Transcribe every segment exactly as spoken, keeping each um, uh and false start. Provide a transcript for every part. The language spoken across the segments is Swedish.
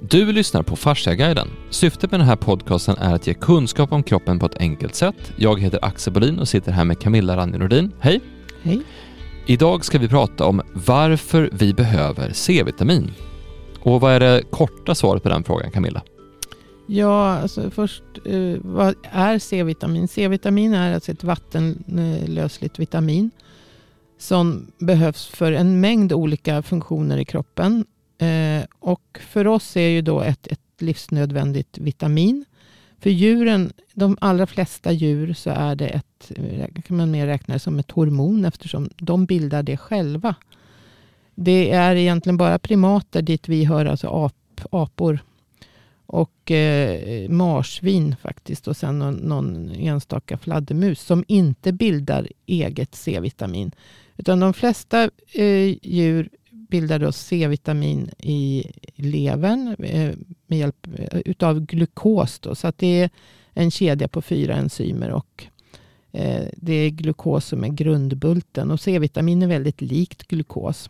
Du lyssnar på Fasciaguiden. Syftet med den här podcasten är att ge kunskap om kroppen på ett enkelt sätt. Jag heter Axel Bolin och sitter här med Camilla Randi Nordin. Hej! Hej! Idag ska vi prata om varför vi behöver C-vitamin. Och vad är det korta svaret på den frågan, Camilla? Ja, alltså först, eh, vad är C-vitamin? C-vitamin är alltså ett vattenlösligt vitamin som behövs för en mängd olika funktioner i kroppen. Eh, och för oss är ju då ett, ett livsnödvändigt vitamin. För djuren, de allra flesta djur, så är det ett, kan man mer räkna det som ett hormon eftersom de bildar det själva. Det är egentligen bara primater dit vi hör, alltså ap, apor och eh, marsvin faktiskt, och sen någon, någon enstaka fladdermus som inte bildar eget C-vitamin. Utan de flesta eh, djur bildar då C-vitamin i levern eh, med hjälp utav glukos då. Så att det är en kedja på fyra enzymer och eh, det är glukos som är grundbulten. Och C-vitamin är väldigt likt glukos.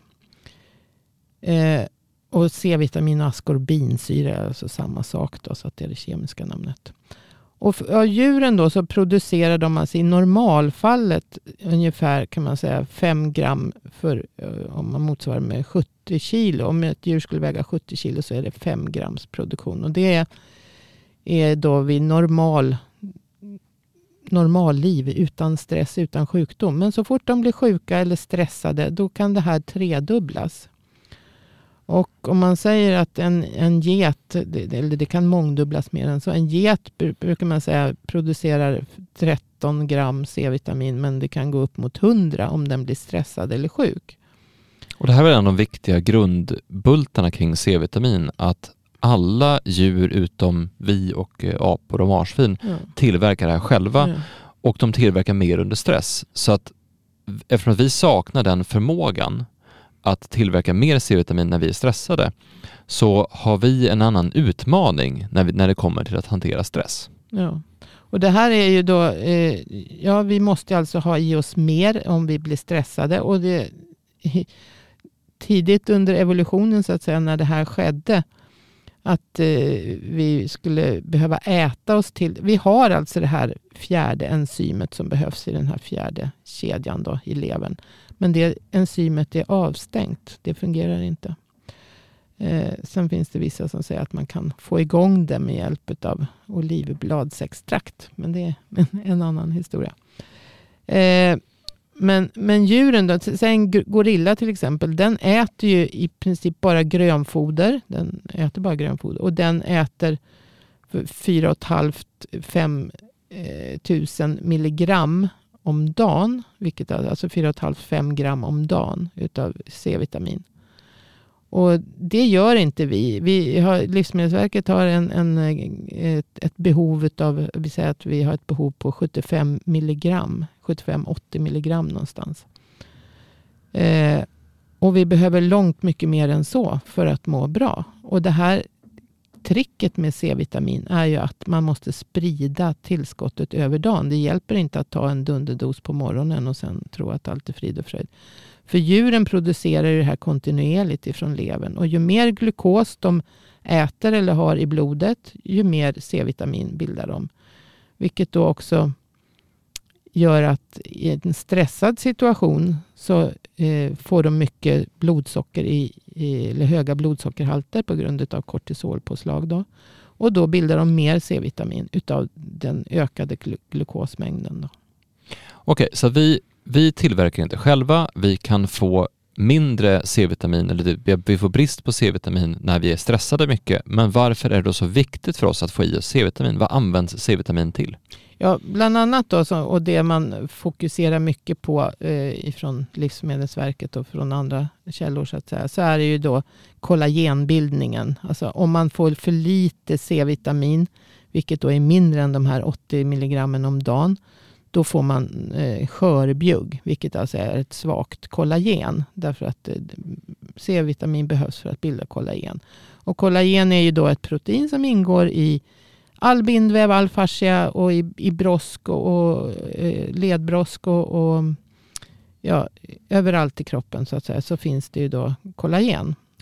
Eh, och C-vitamin och askorbinsyra är alltså samma sak då, så att det är det kemiska namnet. Och för, ja, djuren då så producerar de alltså i normalfallet ungefär, kan man säga, fem gram för, om man motsvarar med sjuttio kilo. Om ett djur skulle väga sjuttio kilo så är det fem grams produktion. Och det är, är då vid normal, normal liv utan stress, utan sjukdom. Men så fort de blir sjuka eller stressade, då kan det här tredubblas. Och om man säger att en, en get, eller det kan mångdubblas mer än så, en get brukar man säga producerar tretton gram C-vitamin, men det kan gå upp mot hundra om den blir stressad eller sjuk. Och det här är en av de viktiga grundbultarna kring C-vitamin, att alla djur utom vi och apor och marsvin ja. tillverkar det här själva ja. och de tillverkar mer under stress. Så att eftersom vi saknar den förmågan att tillverka mer C-vitamin när vi är stressade, så har vi en annan utmaning när, vi, när det kommer till att hantera stress. Ja, och det här är ju då, eh, ja vi måste alltså ha i oss mer om vi blir stressade, och det tidigt under evolutionen så att säga, när det här skedde, att eh, vi skulle behöva äta oss till, vi har alltså det här fjärde enzymet som behövs i den här fjärde kedjan då i levern. Men det enzymet är avstängt. Det fungerar inte. Eh, sen finns det vissa som säger att man kan få igång det med hjälp av olivbladsextrakt. Men det är en, en annan historia. Eh, men, men djuren då, en gorilla till exempel, den äter ju i princip bara grönfoder. Den äter bara grönfoder. Och den äter fyra och ett halvt till fem tusen milligram om dagen, vilket är alltså fyra och ett halvt till fem gram om dagen utav C-vitamin. Och det gör inte vi. vi har, Livsmedelsverket har en, en, ett, ett behov av, vi säger att vi har ett behov på sjuttiofem milligram, sjuttiofem till åttio milligram någonstans. Eh, och vi behöver långt mycket mer än så för att må bra. Och det här tricket med C-vitamin är ju att man måste sprida tillskottet över dagen. Det hjälper inte att ta en dunderdos på morgonen och sen tro att allt är frid och fröjd. För djuren producerar det här kontinuerligt ifrån levern. Och ju mer glukos de äter eller har i blodet, ju mer C-vitamin bildar de. Vilket då också gör att i en stressad situation så eh, får de mycket blodsocker i, i, eller höga blodsockerhalter på grund av kortisolpåslag då. Och då bildar de mer C-vitamin utav den ökade glu- glukosmängden då. Okej, så vi, vi tillverkar inte själva. Vi kan få mindre C-vitamin, eller vi får brist på C-vitamin när vi är stressade mycket. Men varför är det då så viktigt för oss att få i oss C-vitamin? Vad används C-vitamin till? Ja, bland annat då, så, och det man fokuserar mycket på eh, ifrån Livsmedelsverket och från andra källor så att säga, så är det ju då kollagenbildningen. Alltså om man får för lite C-vitamin, vilket då är mindre än de här åttio milligrammen om dagen, då får man eh, skörbjugg, vilket alltså är ett svagt kollagen. Därför att eh, C-vitamin behövs för att bilda kollagen. Och kollagen är ju då ett protein som ingår i all bindväv, all fascia och i, i brosk och, och eh, ledbrosk och, och ja, överallt i kroppen så att säga, så finns det ju då kollagen.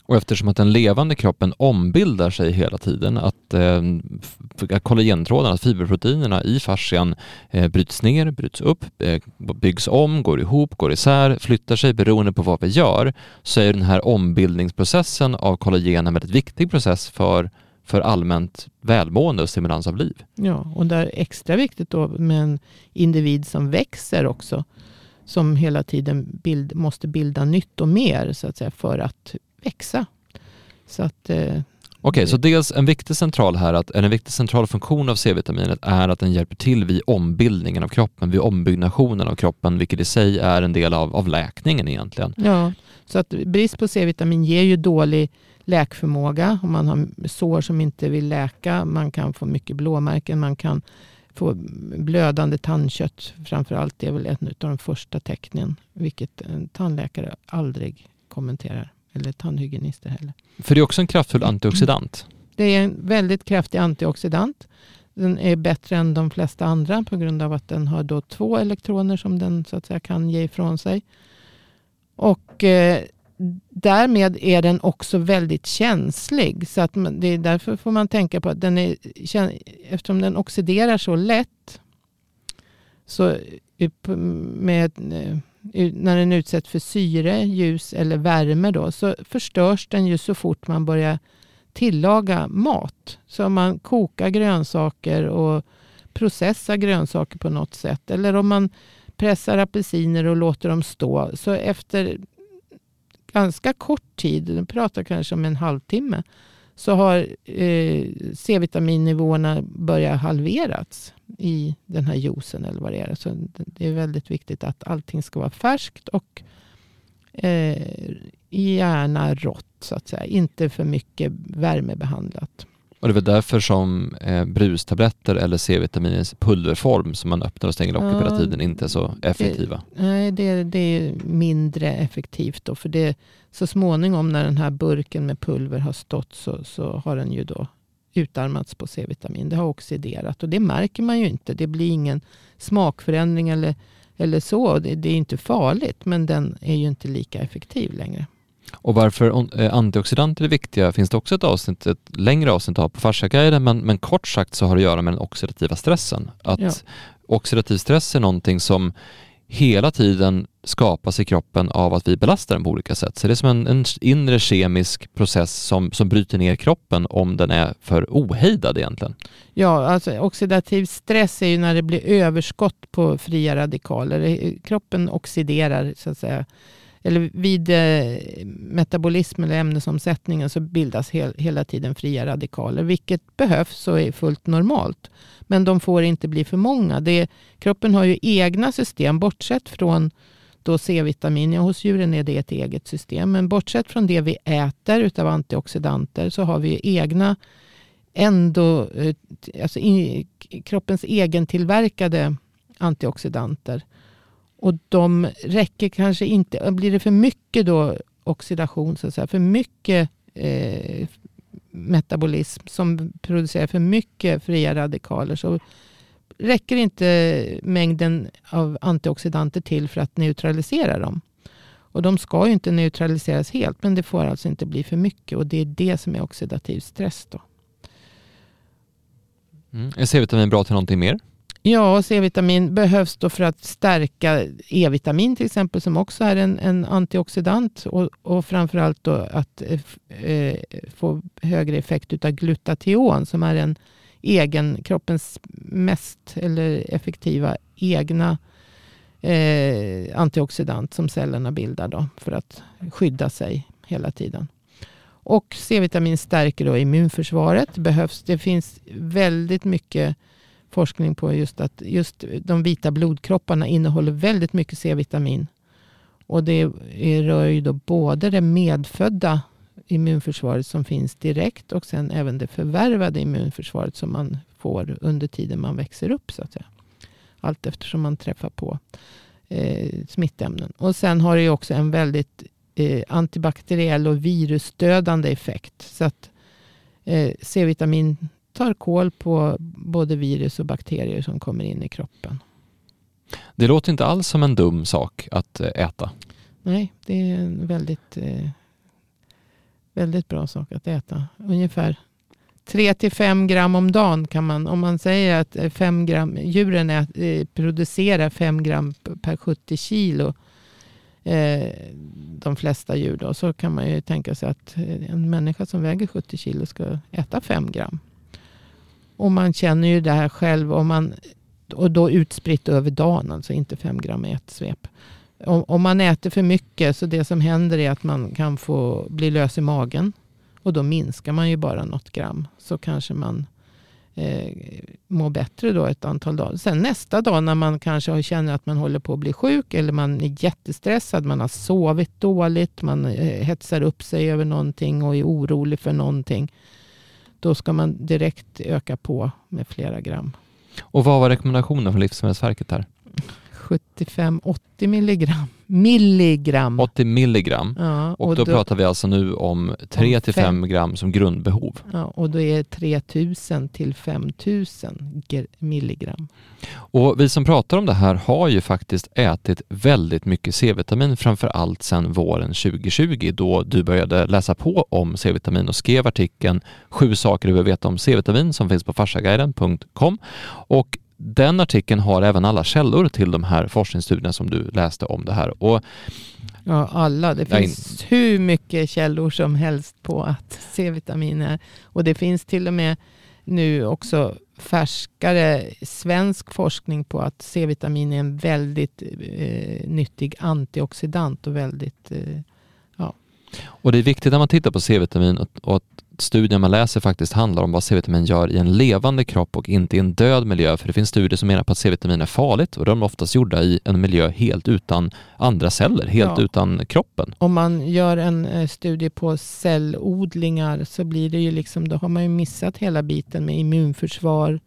Och eftersom att den levande kroppen ombildar sig hela tiden, att eh, kollagentrådarna, fiberproteinerna i fascian eh, bryts ner, bryts upp, eh, byggs om, går ihop, går isär, flyttar sig beroende på vad vi gör, så är den här ombildningsprocessen av kollagen en väldigt viktig process för, för allmänt välmående och stimulans av liv. Ja, och det är extra viktigt då med en individ som växer också, som hela tiden bild, måste bilda nytt och mer så att säga, för att växa. Så att, eh, Okej, okay, så dels en viktig central här, att en viktig central funktion av C-vitaminet är att den hjälper till vid ombildningen av kroppen, vid ombyggnationen av kroppen, vilket i sig är en del av, av läkningen egentligen. Ja, så att brist på C-vitamin ger ju dålig läkförmåga. Om man har sår som inte vill läka, man kan få mycket blåmärken, man kan få blödande tandkött. Framförallt det är väl ett av de första tecknen, vilket en tandläkare aldrig kommenterar. Eller tandhygienister heller. För det är också en kraftfull antioxidant. Det är en väldigt kraftig antioxidant. Den är bättre än de flesta andra på grund av att den har då två elektroner som den så att säga kan ge ifrån sig. Och eh, därmed är den också väldigt känslig. Så att man, det är därför får man tänka på att den är, eftersom den oxiderar så lätt, så med, när den utsätts för syre, ljus eller värme då, så förstörs den ju så fort man börjar tillaga mat. Så om man kokar grönsaker och processar grönsaker på något sätt, eller om man pressar apelsiner och låter dem stå, så efter ganska kort tid, nu pratar kanske om en halvtimme, så har eh, C-vitaminnivåerna börjat halverats i den här juicen eller vad det är. Så det är väldigt viktigt att allting ska vara färskt och eh, gärna rått så att säga. Inte för mycket värmebehandlat. Och det är väl därför som eh, brustabletter eller C-vitaminens pulverform som man öppnar och stänger locket ja, hela tiden inte är så effektiva. Det, nej, det, det är mindre effektivt då. För det, så småningom när den här burken med pulver har stått så, så har den ju då utarmats på C-vitamin. Det har oxiderat och det märker man ju inte. Det blir ingen smakförändring eller, eller så. Det, det är inte farligt, men den är ju inte lika effektiv längre. Och varför antioxidanter är viktiga finns det också ett avsnitt, ett längre avsnitt av på Fasciaguiden, men, men kort sagt så har det att göra med den oxidativa stressen. Att ja. Oxidativ stress är någonting som hela tiden skapas i kroppen av att vi belastar den på olika sätt. Så det är som en, en inre kemisk process som, som bryter ner kroppen om den är för ohejdad egentligen. Ja, alltså oxidativ stress är ju när det blir överskott på fria radikaler. Kroppen oxiderar så att säga. Eller vid eh, metabolism eller ämnesomsättningen så bildas he- hela tiden fria radikaler. Vilket behövs och är fullt normalt. Men de får inte bli för många. Det, kroppen har ju egna system bortsett från då C-vitamin. Ja, hos djuren är det ett eget system. Men bortsett från det vi äter utav antioxidanter så har vi ju egna ändå, alltså in, kroppens egentillverkade antioxidanter. Och de räcker kanske inte. Blir det för mycket då oxidation, så att säga, för mycket eh, metabolism som producerar för mycket fria radikaler, så räcker inte mängden av antioxidanter till för att neutralisera dem. Och de ska ju inte neutraliseras helt, men det får alltså inte bli för mycket. Och det är det som är oxidativ stress då. Mm. Är C-vitamin bra till någonting mer? Ja, C-vitamin behövs då för att stärka E-vitamin till exempel, som också är en, en antioxidant, och, och framförallt då att eh, få högre effekt utav glutation som är en egen, kroppens mest eller effektiva egna eh, antioxidant som cellerna bildar då för att skydda sig hela tiden. Och C-vitamin stärker då immunförsvaret. Behövs, det finns väldigt mycket forskning på just att just de vita blodkropparna innehåller väldigt mycket C-vitamin. Och det rör ju då både det medfödda immunförsvaret som finns direkt och sen även det förvärvade immunförsvaret som man får under tiden man växer upp, så att säga. Allt eftersom man träffar på eh, smittämnen. Och sen har det ju också en väldigt eh, antibakteriell och virusdödande effekt. Så att eh, C-vitamin tar koll på både virus och bakterier som kommer in i kroppen. Det låter inte alls som en dum sak att äta. Nej, det är en väldigt eh, Väldigt bra sak att äta. Ungefär tre till fem gram om dagen kan man, om man säger att fem gram, djuren är, eh, producerar fem gram per sjuttio kilo. Eh, de flesta djur då, så kan man ju tänka sig att en människa som väger sjuttio kilo ska äta fem gram. Och man känner ju det här själv, och, man, och då utspritt över dagen, alltså inte fem gram i ett svep. Om, om man äter för mycket, så det som händer är att man kan få bli lös i magen, och då minskar man ju bara något gram, så kanske man eh, mår bättre då ett antal dagar. Sen nästa dag när man kanske känner att man håller på att bli sjuk, eller man är jättestressad, man har sovit dåligt, man eh, hetsar upp sig över någonting och är orolig för någonting, då ska man direkt öka på med flera gram. Och vad var rekommendationen från Livsmedelsverket här? sjuttiofem till åttio milligram. Milligram. åttio milligram. Ja, och, och då, då pratar vi alltså nu om tre till fem gram som grundbehov. Ja, och då är det tre tusen till fem tusen milligram. Och vi som pratar om det här har ju faktiskt ätit väldigt mycket C-vitamin, framför allt sedan våren tjugo tjugo, då du började läsa på om C-vitamin och skrev artikeln Sju saker du behöver veta om C-vitamin, som finns på farsaguiden punkt com. Och den artikeln har även alla källor till de här forskningsstudierna som du läste om det här. Och ja, alla. Det finns in... hur mycket källor som helst på att C-vitamin är. Och det finns till och med nu också färskare svensk forskning på att C-vitamin är en väldigt eh, nyttig antioxidant och väldigt eh, ja. Och det är viktigt när man tittar på C-vitamin och, och att studien man läser faktiskt handlar om vad C-vitamin gör i en levande kropp och inte i en död miljö. För det finns studier som menar på att C-vitamin är farligt, och de är oftast gjorda i en miljö helt utan andra celler, helt ja. utan kroppen. Om man gör en eh, studie på cellodlingar, så blir det ju liksom, då har man ju missat hela biten med immunförsvar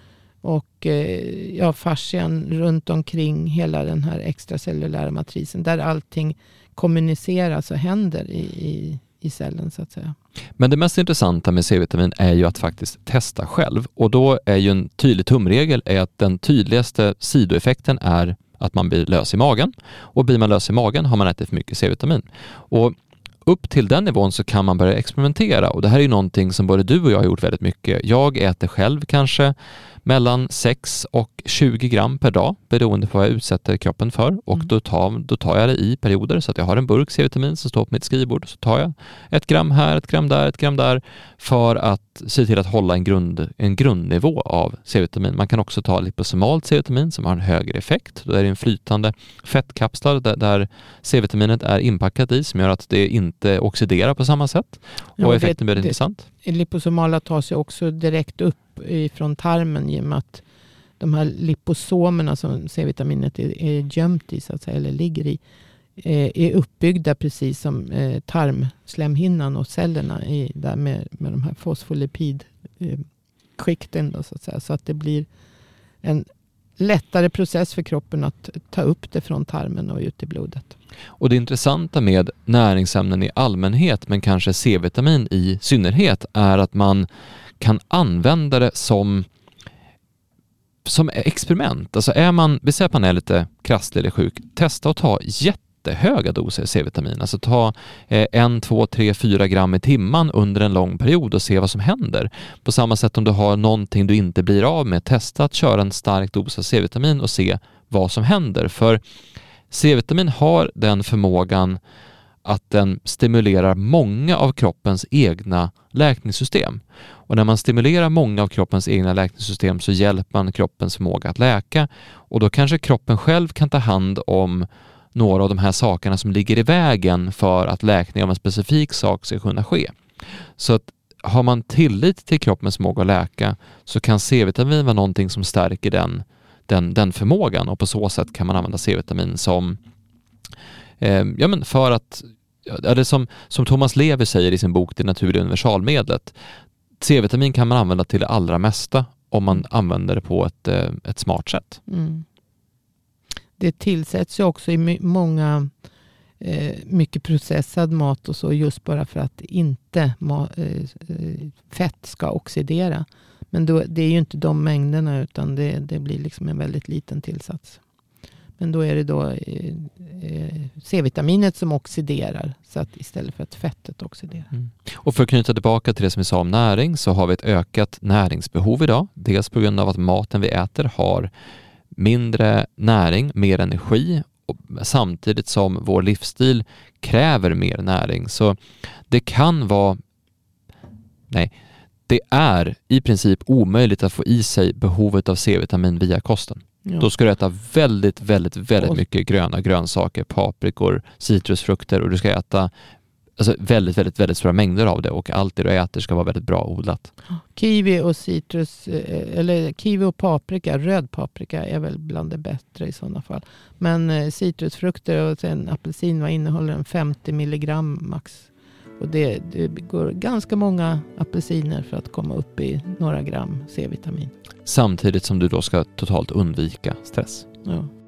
och eh, ja, fascian runt omkring hela den här extracellulära matrisen, där allting kommuniceras och händer i, i, i cellen, så att säga. Men det mest intressanta med C-vitamin är ju att faktiskt testa själv. Och då är ju en tydlig tumregel är att den tydligaste sidoeffekten är att man blir lös i magen. Och blir man lös i magen har man ätit för mycket C-vitamin. Och upp till den nivån så kan man börja experimentera. Och det här är ju någonting som både du och jag har gjort väldigt mycket. Jag äter själv kanske mellan sex och tjugo gram per dag, beroende på vad jag utsätter kroppen för. Och mm. då, tar, då tar jag det i perioder, så att jag har en burk C-vitamin som står på mitt skrivbord. Så tar jag ett gram här, ett gram där, ett gram där, för att se till att hålla en, grund, en grundnivå av C-vitamin. Man kan också ta liposomalt C-vitamin som har en högre effekt. Då är det en flytande fettkapslar där, där C-vitaminet är inpackat i, som gör att det inte oxiderar på samma sätt. Och ja, effekten blir intressant. Liposomala tar sig också direkt upp från tarmen, i och med att de här liposomerna som C-vitaminet är, är gömt i, så att säga, eller ligger i, är uppbyggda precis som tarmslemhinnan och cellerna i, där med, med de här fosfolipidskikten då, så att säga, så att det blir en lättare process för kroppen att ta upp det från tarmen och ut i blodet. Och det intressanta med näringsämnen i allmänhet, men kanske C-vitamin i synnerhet, är att man kan använda det som, som experiment. Alltså är man, vi säger att man är lite krasslig eller sjuk, testa att ta jättehöga doser C-vitamin. Alltså ta eh, en, två, tre, fyra gram i timman under en lång period och se vad som händer. På samma sätt om du har någonting du inte blir av med, testa att köra en stark dos av C-vitamin och se vad som händer. För C-vitamin har den förmågan att den stimulerar många av kroppens egna läkningssystem. Och när man stimulerar många av kroppens egna läkningssystem så hjälper man kroppens förmåga att läka. Och då kanske kroppen själv kan ta hand om några av de här sakerna som ligger i vägen för att läkning av en specifik sak ska kunna ske. Så att har man tillit till kroppens förmåga att läka, så kan C-vitamin vara någonting som stärker den, den, den förmågan, och på så sätt kan man använda C-vitamin som eh, ja, men för att ja, det som, som Thomas Levi säger i sin bok Det naturliga universalmedlet, C-vitamin kan man använda till det allra mesta om man använder det på ett, ett smart sätt. Mm. Det tillsätts ju också i my- många eh, mycket processad mat och så, just bara för att inte ma- eh, fett ska oxidera. Men då, det är ju inte de mängderna, utan det, det blir liksom en väldigt liten tillsats. Men då är det då eh, C-vitaminet som oxiderar, så att istället för att fettet oxiderar. Mm. Och för att knyta tillbaka till det som vi sa om näring, så har vi ett ökat näringsbehov idag. Dels på grund av att maten vi äter har mindre näring, mer energi, och samtidigt som vår livsstil kräver mer näring. Så det kan vara, nej, det är i princip omöjligt att få i sig behovet av C-vitamin via kosten. Ja. Då ska du äta väldigt, väldigt, väldigt och mycket gröna grönsaker, paprikor, citrusfrukter, och du ska äta alltså väldigt, väldigt, väldigt stora mängder av det, och allt det du äter ska vara väldigt bra odlat. Kiwi och citrus, eller kiwi och paprika, röd paprika är väl bland det bättre i sådana fall. Men citrusfrukter och sen apelsin innehåller en femtio milligram max. Och det, det går ganska många apelsiner för att komma upp i några gram C-vitamin. Samtidigt som du då ska totalt undvika stress. Ja.